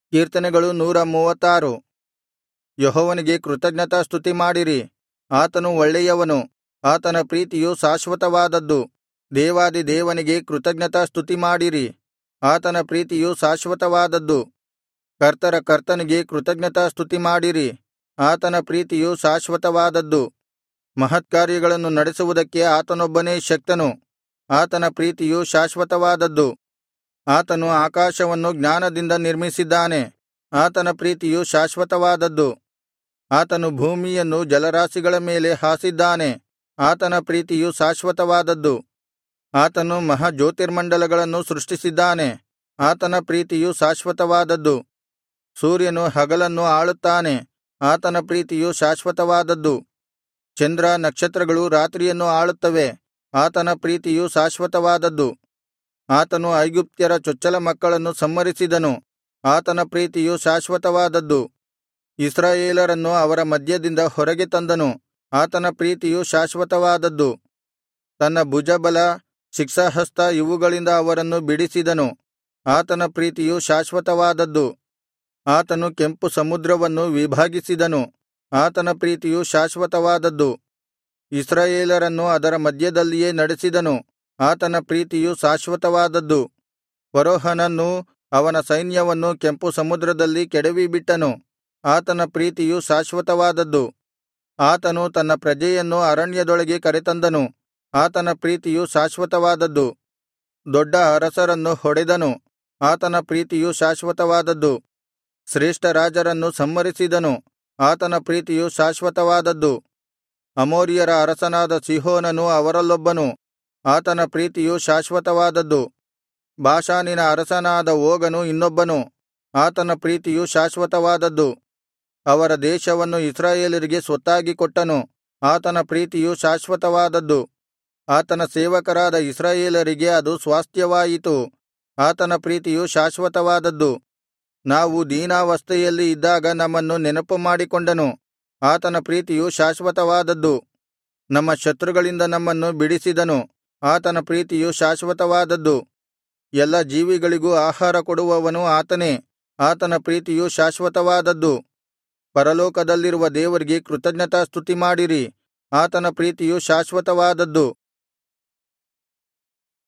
ಕೀರ್ತನೆಗಳು 136. ಯೆಹೋವನಿಗೆ ಕೃತಜ್ಞತಾಸ್ತುತಿ ಮಾಡಿರಿ. ಆತನು ಒಳ್ಳೆಯವನು, ಆತನ ಪ್ರೀತಿಯು ಶಾಶ್ವತವಾದದ್ದು. ದೇವಾಧಿದೇವನಿಗೆ ಕೃತಜ್ಞತಾಸ್ತುತಿ ಮಾಡಿರಿ. ಆತನ ಪ್ರೀತಿಯು ಶಾಶ್ವತವಾದದ್ದು. ಕರ್ತರ ಕರ್ತನಿಗೆ ಕೃತಜ್ಞತಾಸ್ತುತಿ ಮಾಡಿರಿ. ಆತನ ಪ್ರೀತಿಯು ಶಾಶ್ವತವಾದದ್ದು. ಮಹತ್ಕಾರ್ಯಗಳನ್ನು ನಡೆಸುವುದಕ್ಕೆ ಆತನೊಬ್ಬನೇ ಶಕ್ತನು. ಆತನ ಪ್ರೀತಿಯು ಶಾಶ್ವತವಾದದ್ದು. ಆತನು ಆಕಾಶವನ್ನು ಜ್ಞಾನದಿಂದ ನಿರ್ಮಿಸಿದ್ದಾನೆ. ಆತನ ಪ್ರೀತಿಯು ಶಾಶ್ವತವಾದದ್ದು. ಆತನು ಭೂಮಿಯನ್ನು ಜಲರಾಶಿಗಳ ಮೇಲೆ ಹಾಸಿದ್ದಾನೆ. ಆತನ ಪ್ರೀತಿಯು ಶಾಶ್ವತವಾದದ್ದು. ಆತನು ಮಹಾಜ್ಯೋತಿರ್ಮಂಡಲಗಳನ್ನು ಸೃಷ್ಟಿಸಿದ್ದಾನೆ. ಆತನ ಪ್ರೀತಿಯು ಶಾಶ್ವತವಾದದ್ದು. ಸೂರ್ಯನು ಹಗಲನ್ನು ಆಳುತ್ತಾನೆ. ಆತನ ಪ್ರೀತಿಯು ಶಾಶ್ವತವಾದದ್ದು. ಚಂದ್ರ ನಕ್ಷತ್ರಗಳು ರಾತ್ರಿಯನ್ನು ಆಳುತ್ತವೆ. ಆತನ ಪ್ರೀತಿಯು ಶಾಶ್ವತವಾದದ್ದು. ಆತನು ಐಗುಪ್ತ್ಯರ ಚೊಚ್ಚಲ ಮಕ್ಕಳನ್ನು ಸಂಹರಿಸಿದನು. ಆತನ ಪ್ರೀತಿಯು ಶಾಶ್ವತವಾದದ್ದು. ಇಸ್ರಾಯೇಲರನ್ನು ಅವರ ಮಧ್ಯದಿಂದ ಹೊರಗೆ ತಂದನು. ಆತನ ಪ್ರೀತಿಯು ಶಾಶ್ವತವಾದದ್ದು. ತನ್ನ ಭುಜಬಲ, ಶಿಕ್ಷಾಹಸ್ತ ಇವುಗಳಿಂದ ಅವರನ್ನು ಬಿಡಿಸಿದನು. ಆತನ ಪ್ರೀತಿಯು ಶಾಶ್ವತವಾದದ್ದು. ಆತನು ಕೆಂಪು ಸಮುದ್ರವನ್ನು ವಿಭಾಗಿಸಿದನು. ಆತನ ಪ್ರೀತಿಯು ಶಾಶ್ವತವಾದದ್ದು. ಇಸ್ರಾಯೇಲರನ್ನು ಅದರ ಮಧ್ಯದಲ್ಲಿಯೇ ನಡೆಸಿದನು. ಆತನ ಪ್ರೀತಿಯು ಶಾಶ್ವತವಾದದ್ದು. ಫರೋಹನನ್ನೂ ಅವನ ಸೈನ್ಯವನ್ನೂ ಕೆಂಪು ಸಮುದ್ರದಲ್ಲಿ ಕೆಡವಿಬಿಟ್ಟನು. ಆತನ ಪ್ರೀತಿಯು ಶಾಶ್ವತವಾದದ್ದು. ಆತನು ತನ್ನ ಪ್ರಜೆಯನ್ನು ಅರಣ್ಯದೊಳಗೆ ಕರೆತಂದನು. ಆತನ ಪ್ರೀತಿಯು ಶಾಶ್ವತವಾದದ್ದು. ದೊಡ್ಡ ಅರಸರನ್ನು ಹೊಡೆದನು. ಆತನ ಪ್ರೀತಿಯು ಶಾಶ್ವತವಾದದ್ದು. ಶ್ರೇಷ್ಠ ರಾಜರನ್ನು ಸಂಹರಿಸಿದನು. ಆತನ ಪ್ರೀತಿಯು ಶಾಶ್ವತವಾದದ್ದು. ಅಮೋರಿಯರ ಅರಸನಾದ ಸೀಹೋನನು ಅವರಲ್ಲೊಬ್ಬನು. ಆತನ ಪ್ರೀತಿಯು ಶಾಶ್ವತವಾದದ್ದು. ಬಾಷಾನಿನ ಅರಸನಾದ ಓಗನು ಇನ್ನೊಬ್ಬನು. ಆತನ ಪ್ರೀತಿಯು ಶಾಶ್ವತವಾದದ್ದು. ಅವರ ದೇಶವನ್ನು ಇಸ್ರಾಯೇಲರಿಗೆ ಸ್ವತ್ತಾಗಿ ಕೊಟ್ಟನು. ಆತನ ಪ್ರೀತಿಯು ಶಾಶ್ವತವಾದದ್ದು. ಆತನ ಸೇವಕರಾದ ಇಸ್ರಾಯೇಲರಿಗೆ ಅದು ಸ್ವಾಸ್ತ್ಯವಾಯಿತು. ಆತನ ಪ್ರೀತಿಯು ಶಾಶ್ವತವಾದದ್ದು. ನಾವು ದೀನಾವಸ್ಥೆಯಲ್ಲಿ ಇದ್ದಾಗ ನಮ್ಮನ್ನು ನೆನಪುಮಾಡಿಕೊಂಡನು. ಆತನ ಪ್ರೀತಿಯು ಶಾಶ್ವತವಾದದ್ದು. ನಮ್ಮ ಶತ್ರುಗಳಿಂದ ನಮ್ಮನ್ನು ಬಿಡಿಸಿದನು. ಆತನ ಪ್ರೀತಿಯು ಶಾಶ್ವತವಾದದ್ದು. ಎಲ್ಲಾ ಜೀವಿಗಳಿಗೂ ಆಹಾರ ಕೊಡುವವನು ಆತನೇ. ಆತನ ಪ್ರೀತಿಯು ಶಾಶ್ವತವಾದದ್ದು. ಪರಲೋಕದಲ್ಲಿರುವ ದೇವರಿಗೆ ಕೃತಜ್ಞತಾಸ್ತುತಿ ಮಾಡಿರಿ. ಆತನ ಪ್ರೀತಿಯು ಶಾಶ್ವತವಾದದ್ದು.